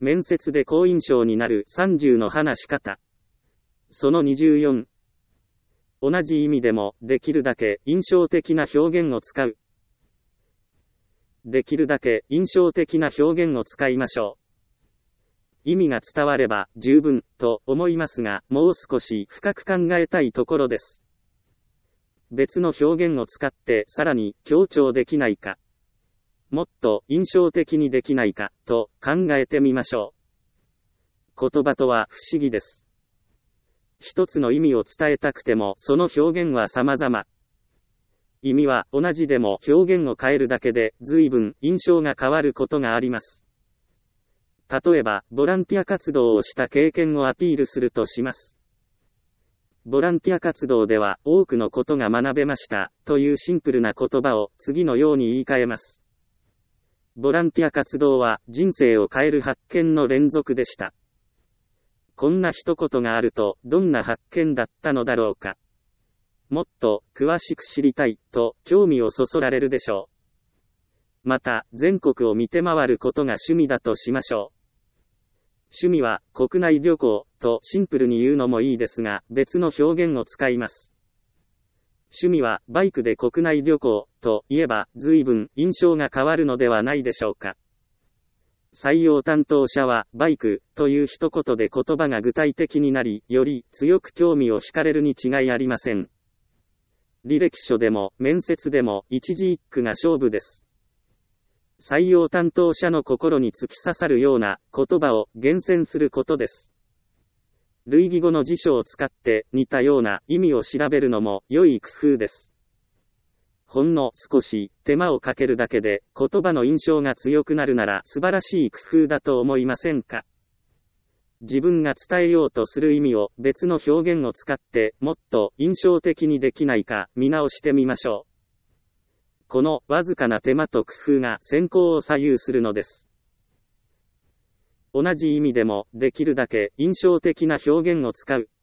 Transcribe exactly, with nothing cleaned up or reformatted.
面接で好印象になるさんじゅうの話し方。そのにじゅうよん。同じ意味でも、できるだけ印象的な表現を使う。できるだけ印象的な表現を使いましょう。意味が伝われば十分と思いますが、もう少し深く考えたいところです。別の表現を使ってさらに強調できないか、もっと印象的にできないかと考えてみましょう。言葉とは不思議です。一つの意味を伝えたくてもその表現は様々。意味は同じでも表現を変えるだけで随分印象が変わることがあります。例えば、ボランティア活動をした経験をアピールするとします。ボランティア活動では多くのことが学べましたというシンプルな言葉を次のように言い換えます。ボランティア活動は人生を変える発見の連続でした。こんな一言があるとどんな発見だったのだろうか。もっと詳しく知りたいと興味をそそられるでしょう。また、全国を見て回ることが趣味だとしましょう。趣味は国内旅行とシンプルに言うのもいいですが、別の表現を使います。趣味はバイクで国内旅行と言えば随分印象が変わるのではないでしょうか。採用担当者はバイクという一言で言葉が具体的になり、より強く興味を惹かれるに違いありません。履歴書でも面接でも一字一句が勝負です。採用担当者の心に突き刺さるような言葉を厳選することです。類義語の辞書を使って似たような意味を調べるのも良い工夫です。ほんの少し手間をかけるだけで言葉の印象が強くなるなら素晴らしい工夫だと思いませんか？自分が伝えようとする意味を別の表現を使ってもっと印象的にできないか見直してみましょう。このわずかな手間と工夫が選考を左右するのです。同じ意味でもできるだけ印象的な表現を使う。